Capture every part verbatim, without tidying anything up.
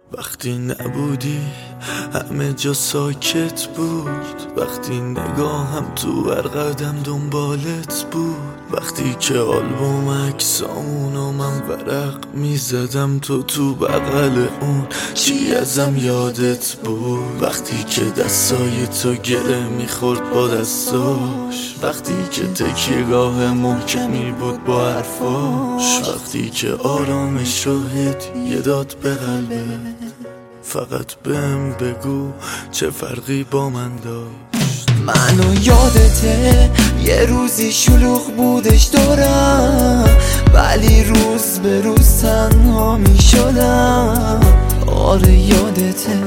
وقتی نبودی همه جا ساکت بود، وقتی نگاهم تو هر قدم دنبالت بود، وقتی که آلبوم عکسامونو من ورق میزدم تو تو بغل اون چی ازم یادت بود، وقتی که دستای تو گره میخورد با دستاش، وقتی که تکیهگاه محکمی بود با حرفاش، وقتی که آرامش رو هدیه داد به قلبه، فقط بهم بگو چه فرقی با من داشت. منو یادته یه روزی شلوغ بودش دورم، ولی روز به روز تنها می شدم. آره یادته،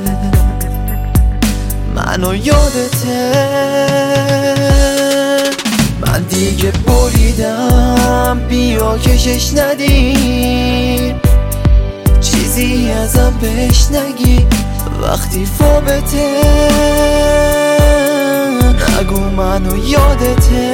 منو یادته من دیگه بریدم، بیا کشش ندی، چیزی ازم بهش نگی، وقتی فابته نگو منو یادته.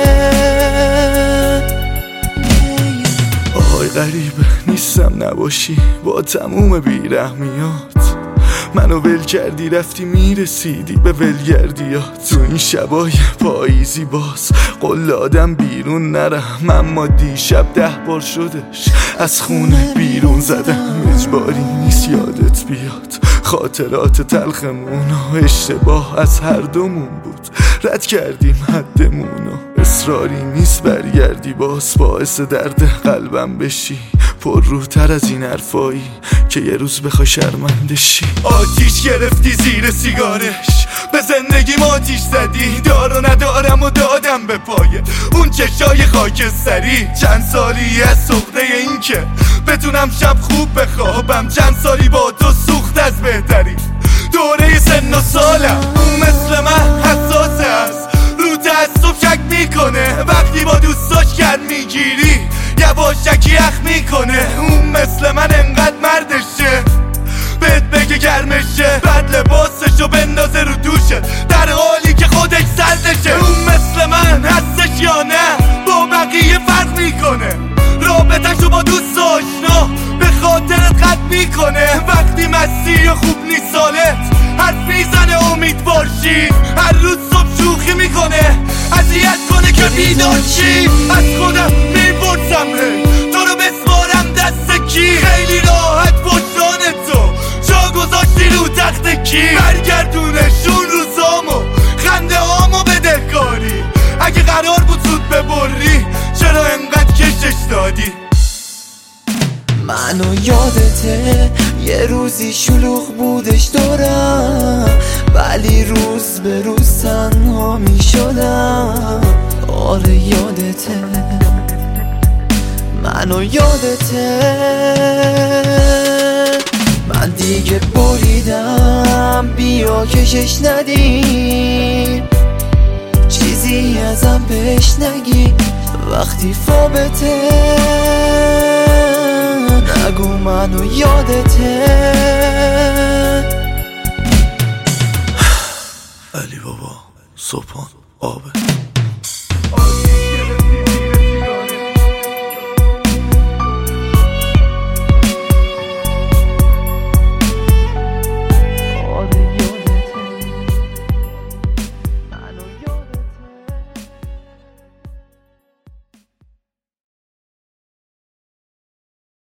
آهای غریبه نیستم نباشی با تموم بیرحمیات، منو ول کردی رفتی میرسیدی به ولگردیات. تو این شبای پاییزی باز قول آدم بیرون نرم، اما دیشب ده بار شدش از خونه بیرون زدم. اجباری نیست یادت بیاد خاطرات تلخمون و اشتباه از هر دومون بود، رد کردیم حدمونو، اصراری نیست برگردی باز باعث درد قلبم بشی، پر روتر از این حرفایی که یه روز بخوای شرمنده شی. آتیش گرفتی زیر سیگارش، به زندگیم آتیش زدی، دار و ندارم و دادم به پایه اون چشای خاکستری. چند سالی از سخته این که بتونم شب خوب بخوابم، چند سالی با تو سوخت از بهتری، دوره سن و سالم اون مثل من حساسه است، رو تعصب شک میکنه، وقتی با دوستاش کد میگیری یواشکی اخ میکنه. اون مثل من انقدر مردشه بهت بگه گرمشه، بعد لباسشو بندازه رو دوشه در حالی که خودش سردشه. اون مثل من هستش یا نه با بقیه فرق میکنه، رابطه‌شو با دوست آشنا به خاطرت قد میکنه، وقتی مستی و خوب نیست سالت حرف میزنه امیدوار شی، هر روز صبح شوخی میکنه اذیت کنه که بیدار شی. از خودم میپرسم تو رو بسپارم دست کی، خیلی راحت پشتان تو جا گذاشتی رو تخت کی، برگردونشون روزامو خنده هامو بدهکاری، اگه قرار بود زود ببری چرا انقدر کشش دادی. منو یادته یه روزی شلوغ بودش دورم، ولی روز به روز تنها می شدم. آره یادته، منو یادته من دیگه بریدم، بیا کشش ندی، چیزی ازم بهش نگی، وقتی فابته نگو منو یادته. علی بابا صبحان آبه